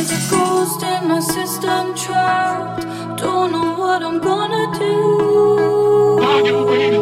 Ghost in my system trapped. Don't know what I'm gonna do.